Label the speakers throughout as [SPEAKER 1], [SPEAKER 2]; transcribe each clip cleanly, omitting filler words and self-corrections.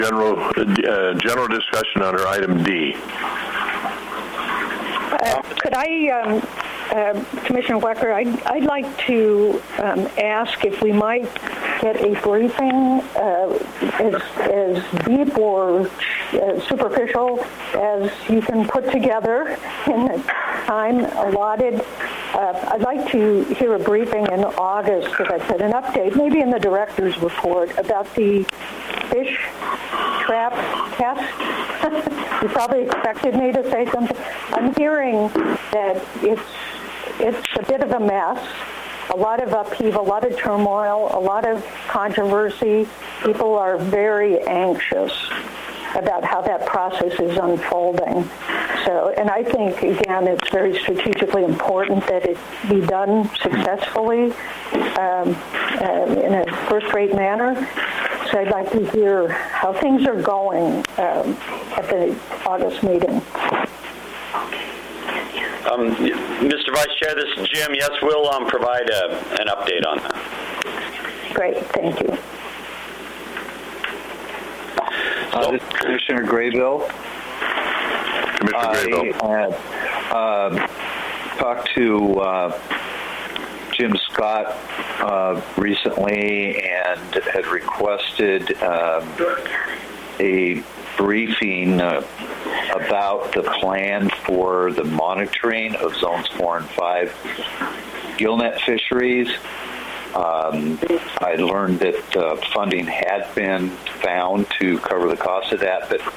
[SPEAKER 1] general discussion under item D.
[SPEAKER 2] Could I, Commissioner Wecker, I'd like to ask if we might get a briefing as deep or superficial as you can put together in the time allotted. I'd like to hear a briefing in August, as I said, an update, maybe in the director's report, about the fish trap test. You probably expected me to say something. I'm hearing that it's a bit of a mess, a lot of upheaval, a lot of turmoil, a lot of controversy. People are very anxious about how that process is unfolding. So, and I think, again, it's very strategically important that it be done successfully in a first-rate manner. So I'd like to hear how things are going at the August meeting.
[SPEAKER 3] Mr. Vice Chair, this is Jim. Yes, we'll provide an update on that.
[SPEAKER 2] Great, thank you.
[SPEAKER 4] This is Commissioner Graybill.
[SPEAKER 1] Commissioner Graybill.
[SPEAKER 4] I talked to Jim Scott recently and had requested a briefing about the plan for the monitoring of Zones 4 and 5 gillnet fisheries. I learned that funding had been found to cover the cost of that, but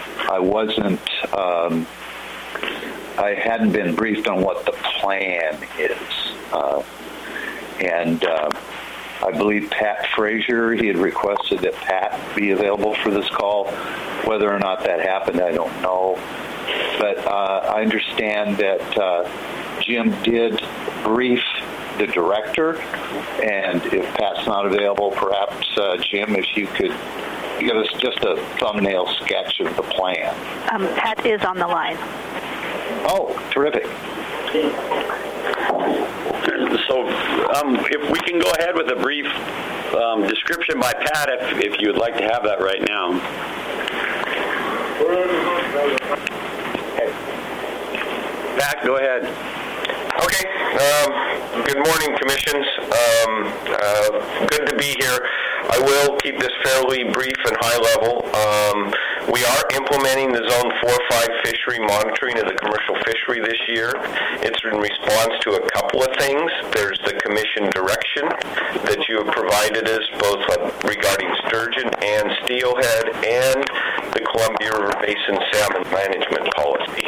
[SPEAKER 4] I hadn't been briefed on what the plan is. And I believe Pat Frazier, he had requested that Pat be available for this call. Whether or not that happened, I don't know. But I understand that Jim did brief the director, and if Pat's not available, perhaps, Jim, if you could give us just a thumbnail sketch of the plan.
[SPEAKER 5] Pat is on the line.
[SPEAKER 4] Oh, terrific.
[SPEAKER 3] So if we can go ahead with a brief description by Pat, if you would like to have that right now. Pat, go ahead.
[SPEAKER 6] Okay. Good morning, commissions. Good to be here. I will keep this fairly brief and high level. We are implementing the Zone 4-5 fishery monitoring as a commercial fishery this year. It's in response to a couple of things. There's the commission direction that you have provided us, both regarding sturgeon and steelhead, and the Columbia River Basin salmon management policy.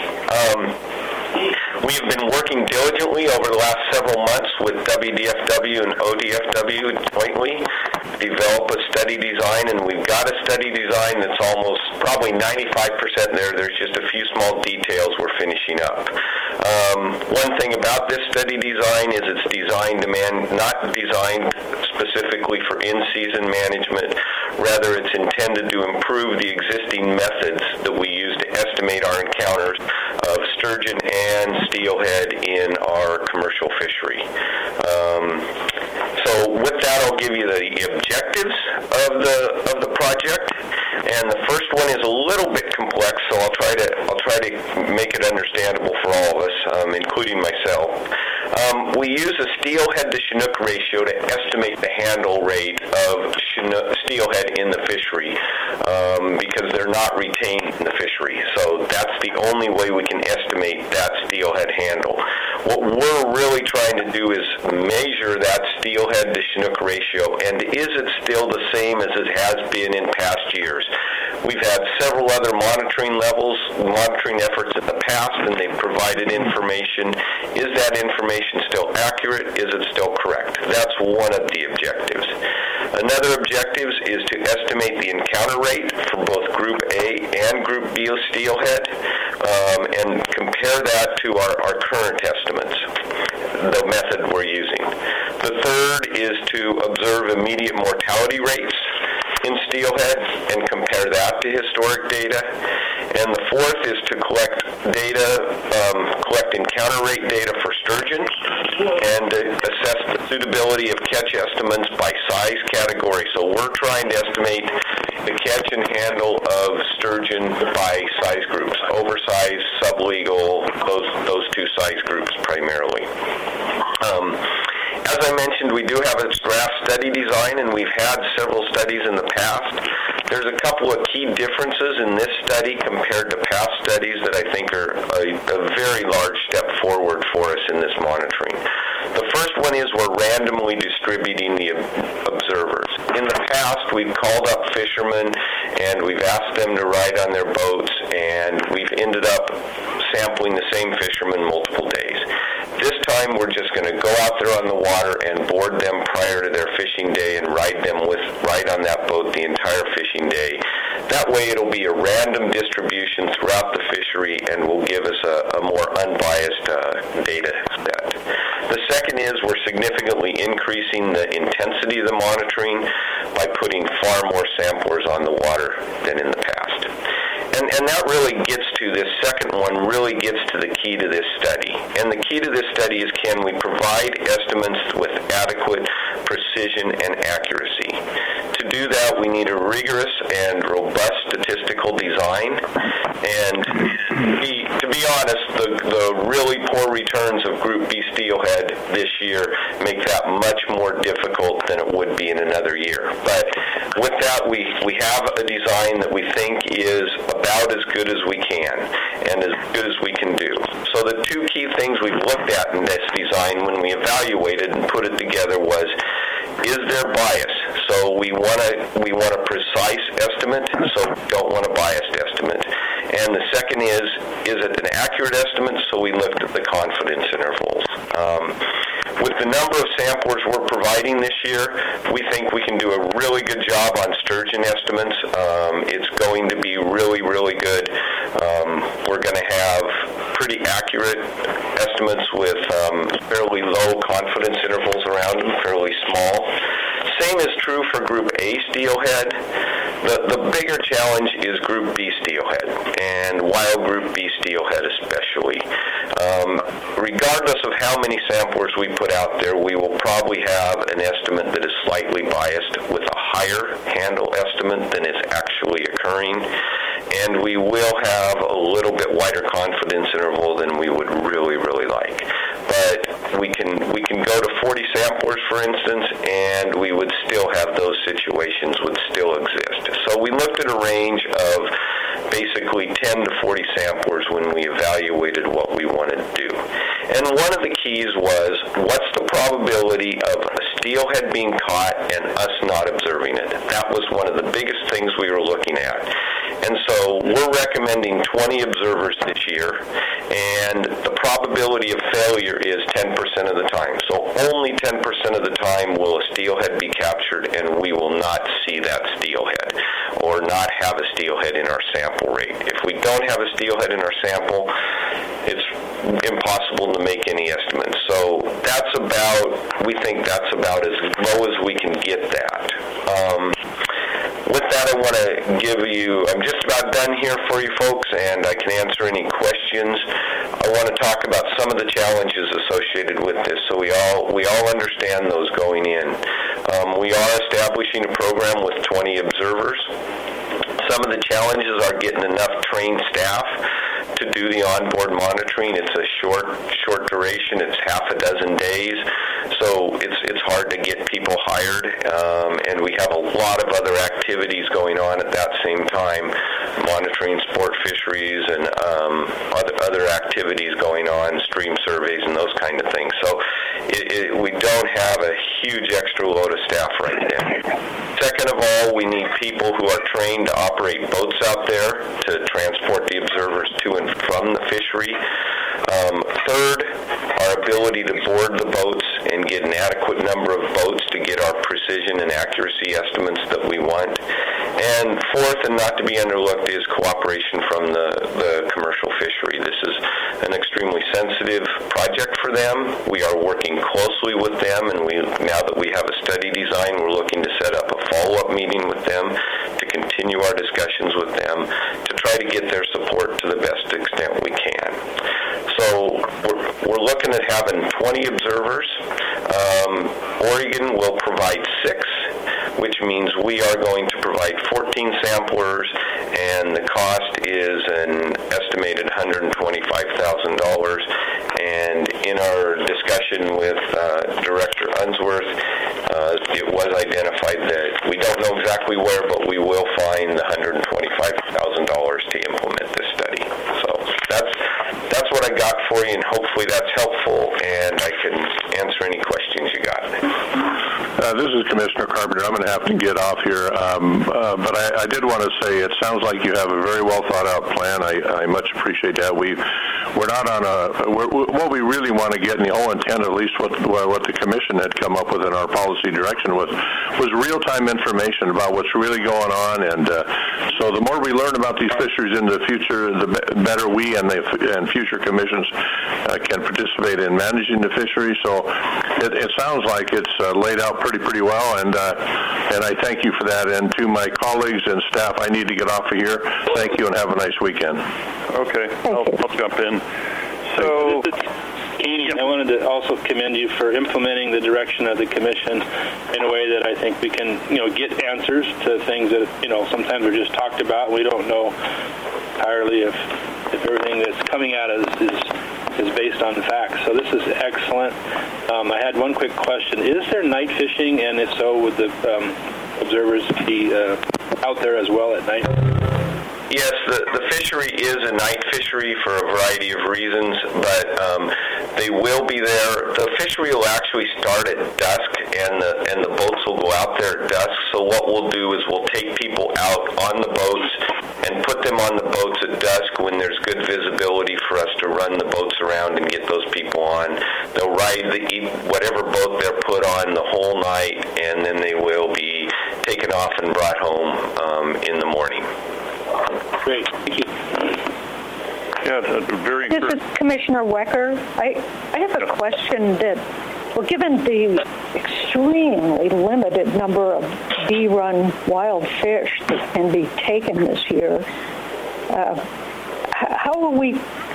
[SPEAKER 6] We have been working diligently over the last several months with WDFW and ODFW jointly to develop a study design, and we've got a study design that's almost probably 95% there. There's just a few small details we're finishing up. One thing about this study design is it's not designed specifically for in-season management. Rather, it's intended to improve the existing methods that we use to estimate our encounters of sturgeon and steelhead in our commercial fishery. So with that, I'll give you the objectives of the project. And the first one is a little bit complex, so I'll try to make it understandable for all of us, including myself. We use a steelhead to Chinook ratio to estimate the handle rate of steelhead in the fishery because they're not retained in the fishery. So that's the only way we can estimate that steelhead handle. What we're really trying to do is measure that steelhead to Chinook ratio, and is it still the same as it has been in past years? We've had several other monitoring efforts in the past, and they've provided information. Is that information still accurate? Is it still correct? That's one of the objectives. Another objective is to estimate the encounter rate for both Group A and Group B steelhead, and compare that to our current estimates, the method we're using. The third is to observe immediate mortality rates in steelhead and compare that to historic data. And the fourth is to collect encounter rate data for sturgeon and assess the suitability of catch estimates by size category. So we're trying to estimate the catch and handle of sturgeon by size groups, oversized, sublegal, those two size groups primarily. As I mentioned, we do have a draft study design, and we've had several studies in the past. There's a couple of key differences in this study compared to past studies that I think are a very large step forward for us in this monitoring. The first one is we're randomly distributing the observers. In the past, we've called up fishermen, and we've asked them to ride on their boats, and we've ended up sampling the same fishermen multiple days. This time, we're just going to go out there on the water and board them prior to their fishing day and ride on that boat the entire fishing day. That way, it'll be a random distribution throughout the fishery and will give us a more unbiased data set. The second is we're significantly increasing the intensity of the monitoring by putting far more samplers on the water than in the past. And that really gets to this second one, really gets to the key to this study. And the key to this study is, can we provide estimates with adequate precision and accuracy? To do that, we need a rigorous and robust statistical design. And to be honest, the really poor returns of Group B steelhead this year make that much more difficult than it would be in another year. But with that, we have a design that we think is about as good as we can and as good as we can do. So the two key things we've looked at in this design when we evaluated and put it together was, is there bias? So we want a precise estimate, so we don't want a biased estimate. And the second is it an accurate estimate? So we looked at the confidence intervals. With the number of samplers we're providing this year, we think we can do a really good job on sturgeon estimates. It's going to be really, really good. We're going to have pretty accurate estimates with fairly low confidence intervals around them, fairly small. Same is true for Group A steelhead. The bigger challenge is Group B steelhead, and wild Group B steelhead especially. Regardless of how many samplers we put out there, we will probably have an estimate that is slightly biased with a higher handle estimate than is actually occurring, and we will have a little bit wider confidence interval than we would really, really like. But we can go to 40 samplers, for instance, and we would still have those situations would still exist. So we looked at a range of basically 10 to 40 samplers when we evaluated what we wanted to do. And one of the keys was, what's the probability of a steelhead being caught and us not observing it? That was one of the biggest things we were looking at. And so we're recommending 20 observers this year, and the probability of failure is 10% of the time. So only 10% of the time will a steelhead be captured, and we will not see that steelhead or not have a steelhead in our sample rate. If we don't have a steelhead in our sample, it's impossible to make any estimates. So we think that's about as low as we can get that. With that, I want to I'm just about done here for you folks, and I can answer any questions. I want to talk about some of the challenges associated with this, so we all understand those going in. We are establishing a program with 20 observers. Some of the challenges are getting enough trained staff to do the onboard monitoring. It's a short duration. It's half a dozen days, so it's hard to get people hired, and we have a lot of other activities going on at that same time, monitoring sport fisheries and other activities going on, stream surveys and those kind of things. So we don't have a huge extra load of staff right now. Second of all, we need people who are trained to operate boats out there to transport the observers to and from the fishery. Third, our ability to board the boats and get an adequate number of boats to get our precision and accuracy estimates that we want. And fourth, and not to be underlooked, is cooperation from the commercial fishery. This is an extremely sensitive project for them. We are working closely with them, and now that we have a study design, we're looking to set up a follow-up meeting with them to continue our discussions with them to try to get their support to the best extent we can. So we're looking at having 20 observers. Oregon will provide 6, which means we are going to provide 14 samplers, and the cost is an estimated $125,000. And in our discussion with Director Unsworth, it was identified that we don't know exactly where, but we will find the $125,000 to implement this study. So that's what I got for you, and hopefully that's helpful, and I can answer any questions you got.
[SPEAKER 1] This is Commissioner Carpenter. I'm going to have to get off here, but I did want to say it sounds like you have a very well thought out plan. I much appreciate that. We're not on what we really want to get in the whole intent, at least what the Commission had come up with in our policy direction was real-time information about what's really going on, and so the more we learn about these fisheries in the future, the better we and future commissions can participate in managing the fishery. So it sounds like it's laid out pretty well, and I thank you for that. And to my colleagues and staff, I need to get off of here. Thank you, and have a nice weekend.
[SPEAKER 7] Okay, I'll jump in. So,
[SPEAKER 8] Katie, I wanted to also commend you for implementing the direction of the Commission in a way that I think we can, get answers to things that, sometimes are just talked about. And we don't know entirely if everything that's coming at us is based on facts. So this is excellent. I had one quick question. Is there night fishing, and if so, would the observers be out there as well at night?
[SPEAKER 6] Yes, the fishery is a night fishery for a variety of reasons, but they will be there. The fishery will actually start at dusk, and the boats will go out there at dusk. So what we'll do is we'll take people out on the boats and put them on the boats at dusk when there's good visibility for us to run the boats around and get those people on. They'll ride whatever boat they're put on the whole night, and then they will be taken off and brought home in the morning.
[SPEAKER 8] Great. Thank you.
[SPEAKER 7] Yeah, very
[SPEAKER 2] This is Commissioner Wecker. I have a question that, given the extremely limited number of D-run wild fish that can be taken this year, how are we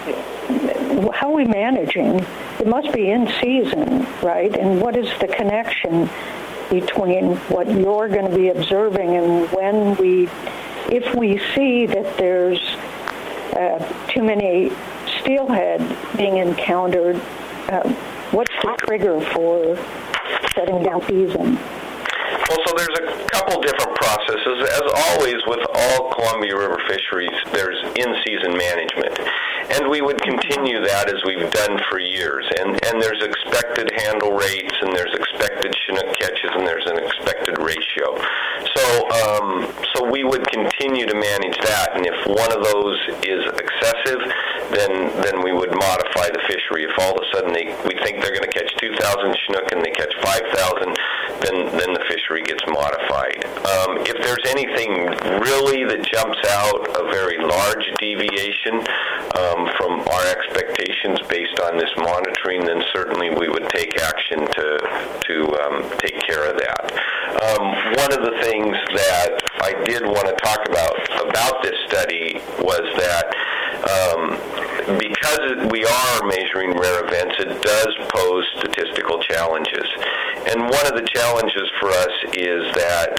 [SPEAKER 2] managing? It must be in season, right? And what is the connection between what you're going to be observing and if we see that there's too many steelhead being encountered, what's the trigger for shutting down season?
[SPEAKER 6] Well, so there's a couple different processes. As always, with all Columbia River fisheries, there's in-season management. And we would continue that as we've done for years. And there's expected handle rates, and there's expected Chinook catches, and there's an expected ratio. So we would continue to manage that. And if one of those is excessive, then we would modify the fishery. If all of a sudden we think they're going to catch 2,000 Chinook and they catch 5,000, then the fishery gets modified. If there's anything really that jumps out, a very large deviation from our expectations based on this monitoring, then certainly we would take action to take care of that. One of the things that I did want to talk about this study was that because we are measuring rare events, it does pose statistical challenges. And one of the challenges for us is that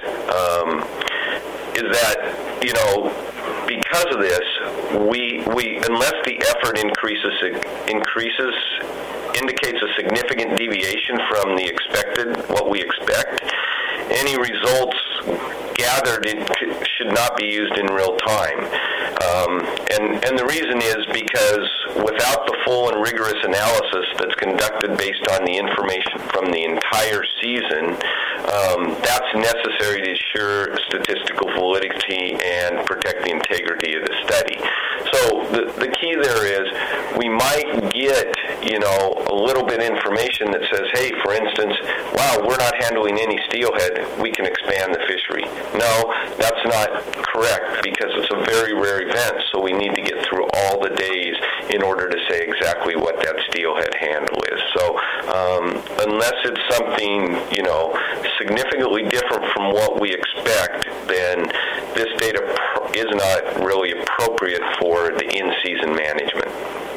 [SPEAKER 6] because of this, we unless the effort indicates a significant deviation from what we expect, any results gathered should not be used in real time. And the reason is because without the full and rigorous analysis that's conducted based on the information from the entire season, that's necessary to ensure statistical validity and protect the integrity of the study. So the key there is we might get, a little bit of information that says, hey, for instance, wow, we're not handling any steelhead, we can expand the fishery. No, that's not correct because it's a very rare event, so we need to get through all the days in order to say exactly what that steelhead handle is. So unless it's something, significantly different from what we expect, then this data is not really appropriate for the in-season management.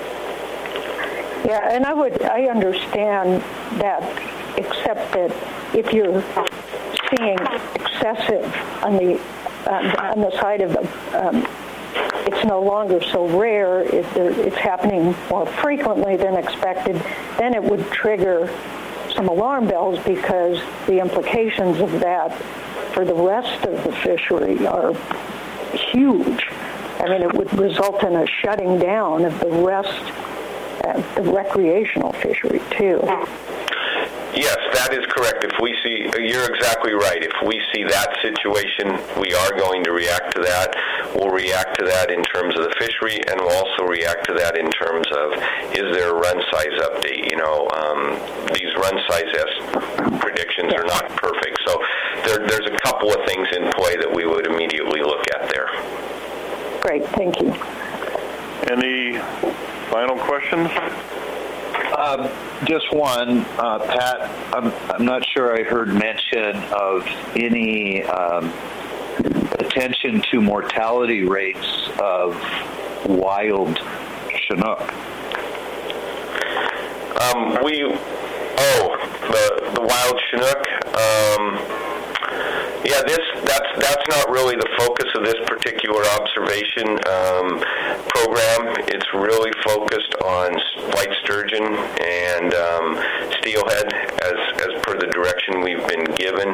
[SPEAKER 2] Yeah, and I understand that, except that if you're seeing excessive on the side of it's no longer so rare, it's happening more frequently than expected, then it would trigger some alarm bells, because the implications of that for the rest of the fishery are huge. I mean, it would result in a shutting down of the rest, the recreational fishery, too.
[SPEAKER 6] Yes, that is correct. If we see, you're exactly right. If we see that situation, we are going to react to that. We'll react to that in terms of the fishery, and we'll also react to that in terms of, is there a run size update? You know, these run size predictions are not perfect. So there's a couple of things in play that we would immediately look at there.
[SPEAKER 2] Great, thank you.
[SPEAKER 7] Any final questions?
[SPEAKER 4] Just one, Pat. I'm not sure I heard mention of any attention to mortality rates of wild Chinook.
[SPEAKER 6] The wild Chinook. Yeah, that's not really the focus of this particular observation program. It's really focused on white sturgeon and steelhead, as per the direction we've been given.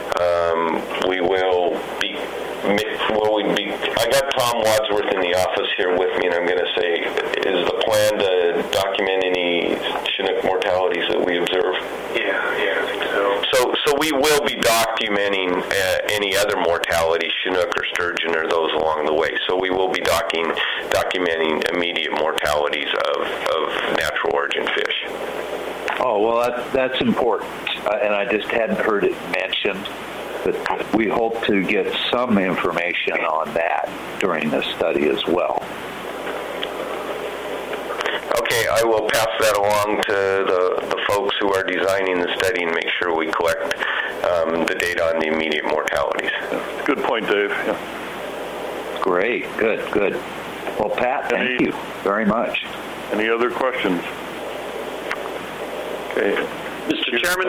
[SPEAKER 6] I got Tom Wadsworth in the office here with me, and I'm going to say, is the plan to document any Chinook mortalities that we observe?
[SPEAKER 9] Yeah, I think so.
[SPEAKER 6] So we will be documenting any other mortality, Chinook or sturgeon or those along the way. So we will be documenting immediate mortalities of natural origin fish.
[SPEAKER 4] Oh, well, that's important, and I just hadn't heard it mentioned. But we hope to get some information on that during this study as well.
[SPEAKER 6] Okay, I will pass that along to the folks who are designing the study and make sure we collect the data on the immediate mortalities.
[SPEAKER 7] Good point, Dave. Yeah.
[SPEAKER 4] Great, good. Well, Pat, thank you very much.
[SPEAKER 7] Any other questions? Okay.
[SPEAKER 3] Mr. Chairman,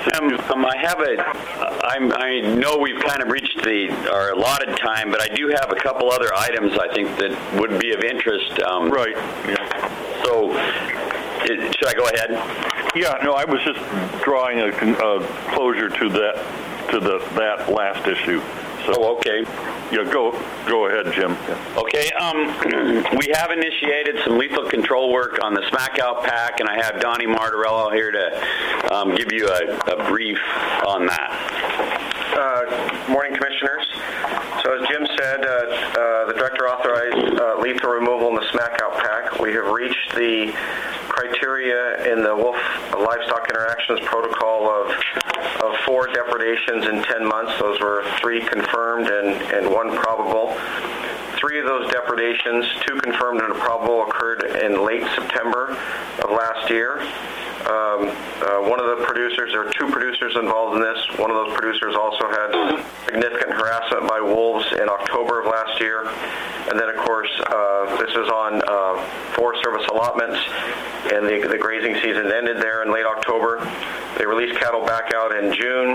[SPEAKER 3] I know we've kind of reached our allotted time, but I do have a couple other items I think that would be of interest.
[SPEAKER 7] Right. Yeah.
[SPEAKER 3] So, should I go ahead?
[SPEAKER 7] Yeah. No, I was just drawing a closure to that last issue. So,
[SPEAKER 3] okay.
[SPEAKER 7] Yeah, go ahead, Jim. Yeah.
[SPEAKER 3] Okay, we have initiated some lethal control work on the Smackout Pack, and I have Donnie Martorello here to give you a brief on that.
[SPEAKER 9] Morning, Commissioners. So as Jim said, the Director authorized lethal removal in the Smackout Pack. We have reached the criteria in the Wolf Livestock Interactions Protocol of 4 depredations in 10 months. Those were 3 confirmed and 1 probable. 3 of those depredations, 2 confirmed and a probable, occurred in late September of last year. One of the producers, there are 2 producers involved in this. One of those producers also had significant harassment by wolves in October of last year. And then, of course, this is on Forest Service allotments, and the grazing season ended there in late October. They released cattle back out in June.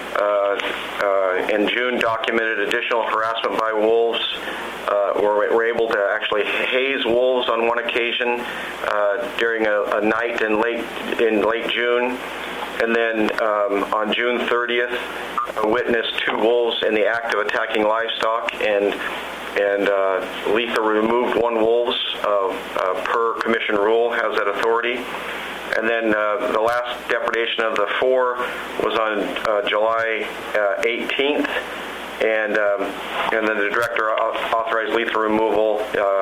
[SPEAKER 9] In June, documented additional harassment by wolves. Were able to actually haze wolves on one occasion during a night in late June, and then on June 30th, witnessed 2 wolves in the act of attacking livestock, and lethal removed 1 wolves per commission rule, has that authority. And then the last depredation of the 4 was on July 18th. And then the Director authorized lethal removal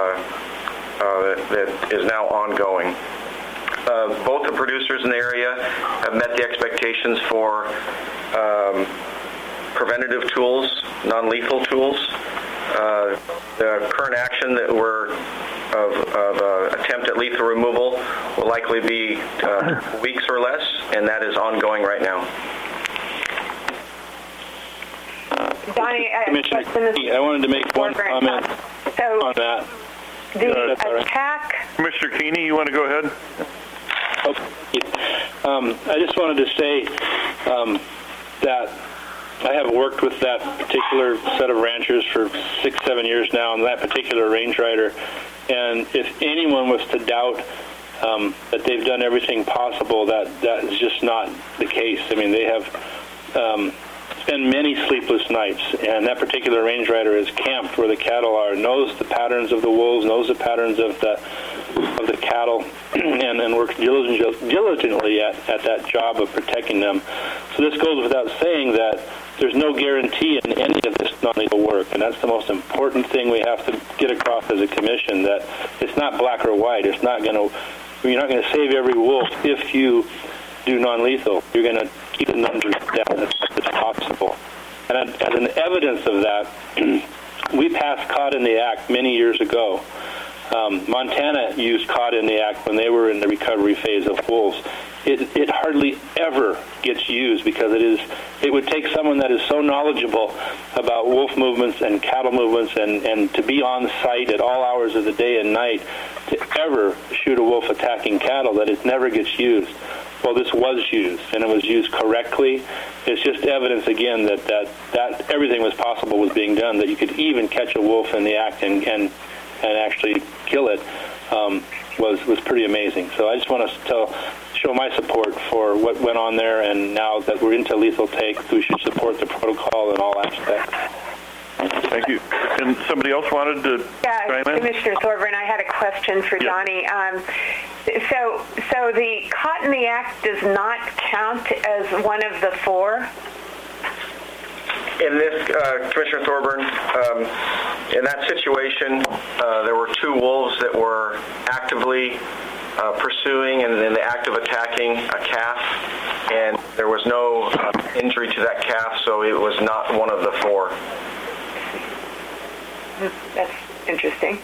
[SPEAKER 9] that is now ongoing. Both the producers in the area have met the expectations for preventative tools, non-lethal tools. The current action that we're of attempt at lethal removal will likely be weeks or less, and that is ongoing right now.
[SPEAKER 2] Donnie,
[SPEAKER 8] Commissioner, I wanted to make one comment on that.
[SPEAKER 2] The attack.
[SPEAKER 7] Commissioner Keeney, you want to go ahead?
[SPEAKER 8] I just wanted to say that I have worked with that particular set of ranchers for 6-7 years now, and that particular range rider. And if anyone was to doubt that they've done everything possible, that is just not the case. I mean, they have spent many sleepless nights, and that particular range rider is camped where the cattle are, knows the patterns of the wolves, knows the patterns of the cattle, and works diligently at that job of protecting them. So this goes without saying that there's no guarantee in any of this non-lethal work, and that's the most important thing we have to get across as a commission, that it's not black or white. You're not going to save every wolf if you do non-lethal. You're going to keep the numbers down as much as possible. And as an evidence of that, we passed Caught in the Act many years ago. Montana used Caught in the Act when they were in the recovery phase of wolves. It hardly ever gets used because it would take someone that is so knowledgeable about wolf movements and cattle movements and to be on site at all hours of the day and night to ever shoot a wolf attacking cattle that it never gets used. Well, this was used, and it was used correctly. It's just evidence, again, that everything was possible was being done, that you could even catch a wolf in the act and actually kill it was pretty amazing. So I just want to show my support for what went on there, and now that we're into lethal take, we should support the protocol in all aspects.
[SPEAKER 7] Thank you. And somebody else wanted to chime in?
[SPEAKER 10] Commissioner Thorburn, I had a question for Donnie. So the Caught in the Act does not count as one of the four?
[SPEAKER 9] In this, Commissioner Thorburn, in that situation, there were two wolves that were actively pursuing and in the act of attacking a calf, and there was no injury to that calf, so it was not one of the four.
[SPEAKER 10] That's interesting.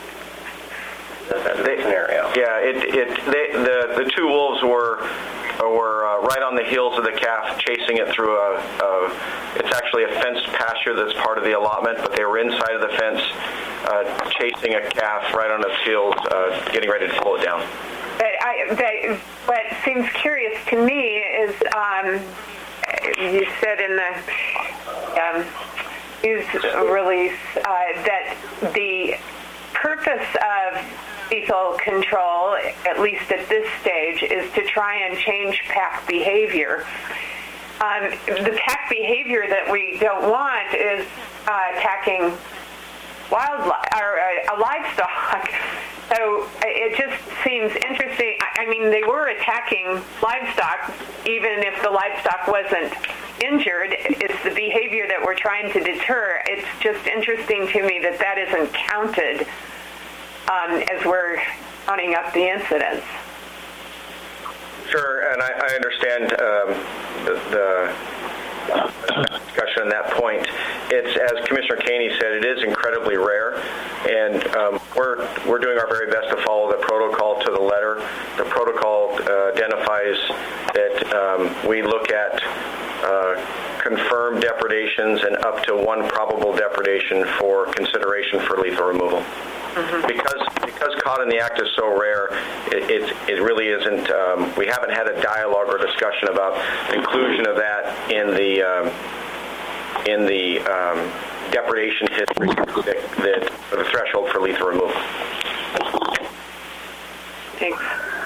[SPEAKER 9] Scenario. Yeah, the two wolves were right on the heels of the calf, chasing it through it's actually a fenced pasture that's part of the allotment, but they were inside of the fence, chasing a calf right on its heels, getting ready to pull it down.
[SPEAKER 10] But what seems curious to me is you said in the news release that the purpose of lethal control, at least at this stage, is to try and change pack behavior. The pack behavior that we don't want is attacking wildlife or livestock. So it just seems interesting. I mean, they were attacking livestock, even if the livestock wasn't injured. It's the behavior that we're trying to deter. It's just interesting to me that isn't counted as we're counting up the incidents.
[SPEAKER 9] Sure, and I understand the discussion on that point. It's, as Commissioner Caney said, it is incredibly rare, and we're doing our very best to follow the protocol to the letter. The protocol identifies that we look at confirmed depredations and up to one probable depredation for consideration for lethal removal. Mm-hmm. Because Caught in the Act is so rare, it really isn't. We haven't had a dialogue or discussion about inclusion of that in the depredation history that the threshold for lethal removal.
[SPEAKER 10] Thanks.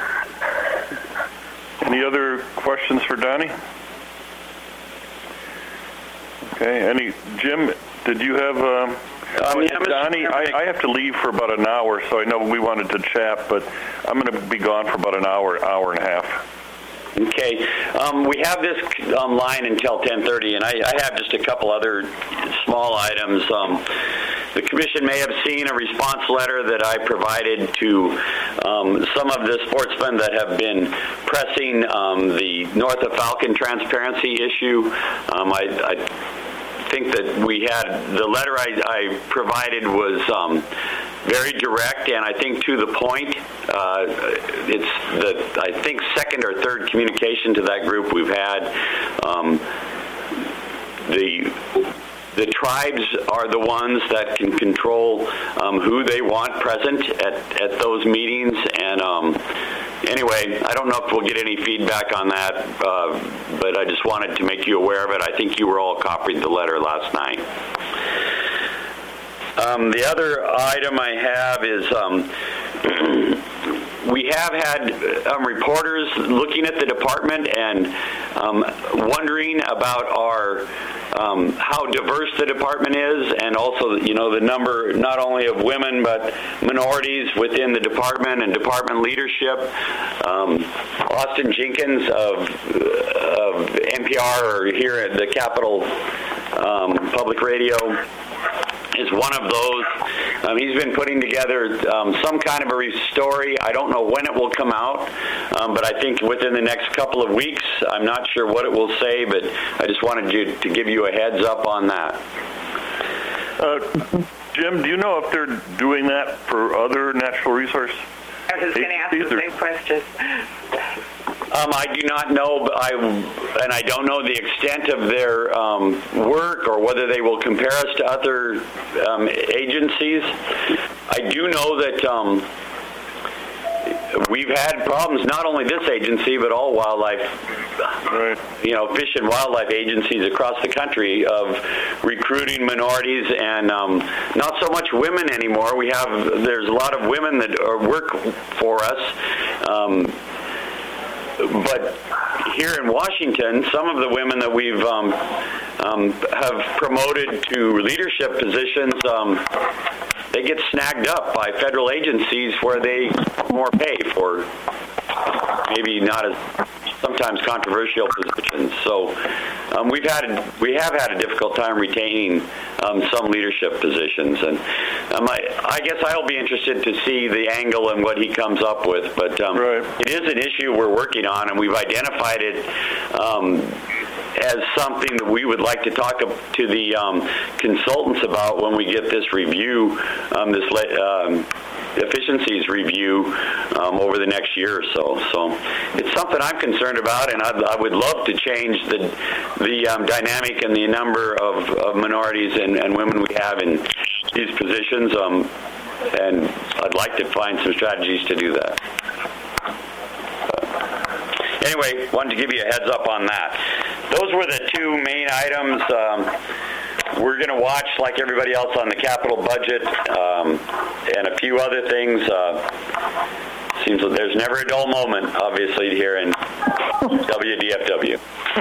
[SPEAKER 7] Any other questions for Donnie? Okay. Jim? Did you have? Donnie, I have to leave for about an hour, so I know we wanted to chat, but I'm going to be gone for about an hour and a half.
[SPEAKER 3] Okay. We have this line until 10:30, and I have just a couple other small items. The Commission may have seen a response letter that I provided to some of the sportsmen that have been pressing the north of Falcon transparency issue. I think that we had the letter I provided was very direct and I think to the point. It's the I think second or third communication to that group we've had. the tribes are the ones that can control who they want present at those meetings. And anyway, I don't know if we'll get any feedback on that, but I just wanted to make you aware of it. I think you were all copied the letter last night. The other item I have is we have had reporters looking at the department and wondering about our how diverse the department is, and also, the number not only of women but minorities within the department and department leadership. Austin Jenkins of NPR, or here at the Capitol Public Radio, is one of those. He's been putting together some kind of a story. I don't know when it will come out, but I think within the next couple of weeks. I'm not sure what it will say, but I just wanted to give you a heads up on that.
[SPEAKER 7] Jim, do you know if they're doing that for other natural resource
[SPEAKER 10] I was going to ask the same question.
[SPEAKER 3] I do not know, and I don't know the extent of their work or whether they will compare us to other agencies. I do know that we've had problems, not only this agency, but all wildlife, fish and wildlife agencies across the country, of recruiting minorities and not so much women anymore. There's a lot of women that work for us. But here in Washington, some of the women that we've have promoted to leadership positions, they get snagged up by federal agencies where they more pay for maybe not as sometimes controversial positions. So we have had a difficult time retaining some leadership positions, and I guess I'll be interested to see the angle and what he comes up with. But it is an issue we're working on, and we've identified it as something that we would like to talk to the consultants about when we get this review, this efficiencies review over the next year or so. So it's something I'm concerned about, and I would love to change the dynamic and the number of minorities and women we have in these positions, and I'd like to find some strategies to do that. Anyway, wanted to give you a heads up on that. Those were the two main items. We're going to watch, like everybody else, on the capital budget and a few other things. Seems like there's never a dull moment, obviously, here in WDFW.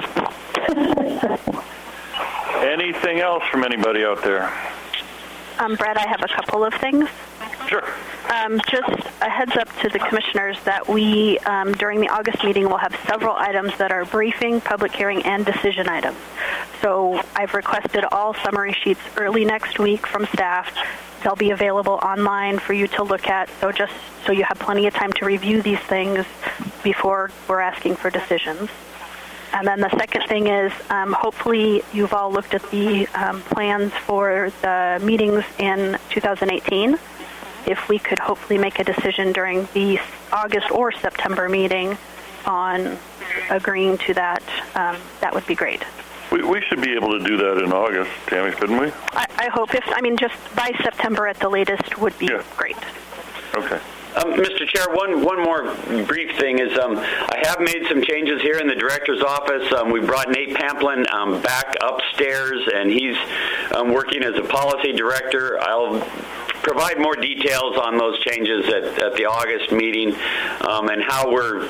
[SPEAKER 7] Anything else from anybody out there?
[SPEAKER 5] Brad, I have a couple of things.
[SPEAKER 7] Sure.
[SPEAKER 5] Just a heads up to the commissioners that we, during the August meeting, will have several items that are briefing, public hearing, and decision items. So I've requested all summary sheets early next week from staff. They'll be available online for you to look at, so just so you have plenty of time to review these things before we're asking for decisions. And then the second thing is, hopefully you've all looked at the plans for the meetings in 2018. If we could hopefully make a decision during the August or September meeting on agreeing to that, that would be great.
[SPEAKER 7] We should be able to do that in August, Tammy, couldn't we?
[SPEAKER 5] I hope, just by September at the latest would be great.
[SPEAKER 7] Okay.
[SPEAKER 3] Mr. Chair, one more brief thing is I have made some changes here in the director's office. We brought Nate Pamplin back upstairs, and he's working as a policy director. I'll provide more details on those changes at the August meeting and how we're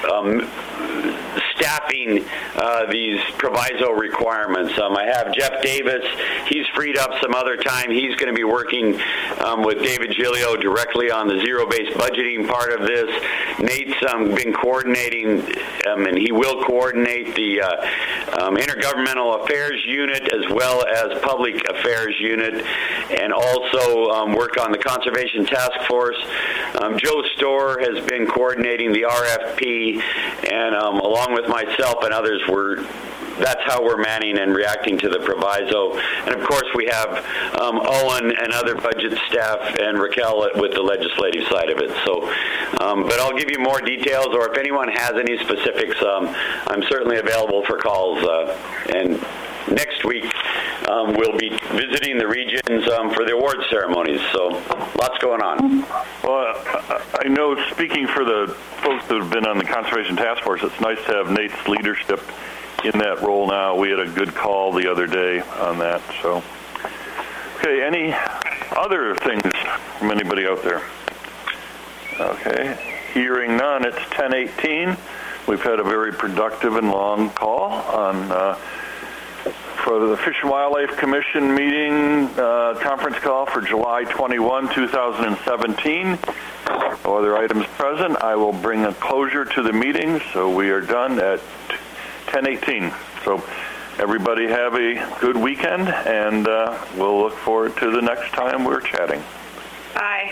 [SPEAKER 3] staffing these proviso requirements. I have Jeff Davis. He's freed up some other time. He's going to be working with David Giglio directly on the zero-based budgeting part of this. Nate's been coordinating, and he will coordinate the intergovernmental affairs unit as well as public affairs unit, and also work on the conservation task force. Joe Storr has been coordinating the RFP, and along with myself and others, that's how we're manning and reacting to the proviso. And of course, we have Owen and other budget staff and Raquel with the legislative side of it. So, but I'll give you more details, or if anyone has any specifics, I'm certainly available for calls. And next week, we'll be visiting the regions for the award ceremonies. So lots going on.
[SPEAKER 7] Well, I know, speaking for the folks that have been on the Conservation Task Force, it's nice to have Nate's leadership in that role now. We had a good call the other day on that. So, okay, any other things from anybody out there? Okay, hearing none, it's 10:18. We've had a very productive and long call on for the Fish and Wildlife Commission meeting conference call for July 21, 2017. No other items present. I will bring a closure to the meeting, so we are done at 10:18. So everybody have a good weekend, and we'll look forward to the next time we're chatting.
[SPEAKER 10] Bye.